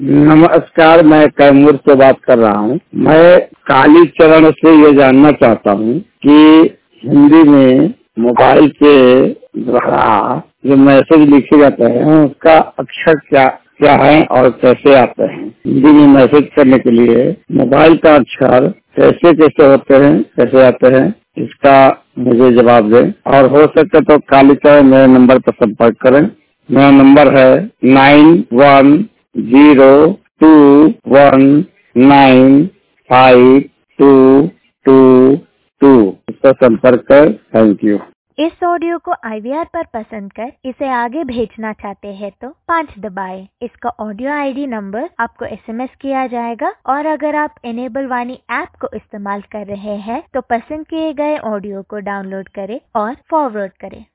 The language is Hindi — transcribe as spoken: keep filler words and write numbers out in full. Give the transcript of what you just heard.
नमस्कार, मैं कैमूर से बात कर रहा हूँ। मैं कालीचरण से ये जानना चाहता हूँ कि हिंदी में मोबाइल के द्वारा जो मैसेज लिखे जाते हैं उसका अक्षर क्या क्या है और कैसे आते हैं। हिंदी में मैसेज करने के लिए मोबाइल का अक्षर कैसे कैसे होते हैं, कैसे आते हैं, इसका मुझे जवाब दें। और हो सके तो कालीचरण मेरे नंबर पर संपर्क करें। मेरा नंबर है nine one zero two one nine five two two two. इसका संपर्क कर। Thank you. इस ऑडियो को आई वी आर पर पसंद कर इसे आगे भेजना चाहते हैं तो पाँच दबाएं। इसका ऑडियो आई डी नंबर आपको एस एम एस किया जाएगा और अगर आप इनेबल वाणी ऐप को इस्तेमाल कर रहे हैं तो पसंद किए गए ऑडियो को डाउनलोड करें और फॉरवर्ड करें।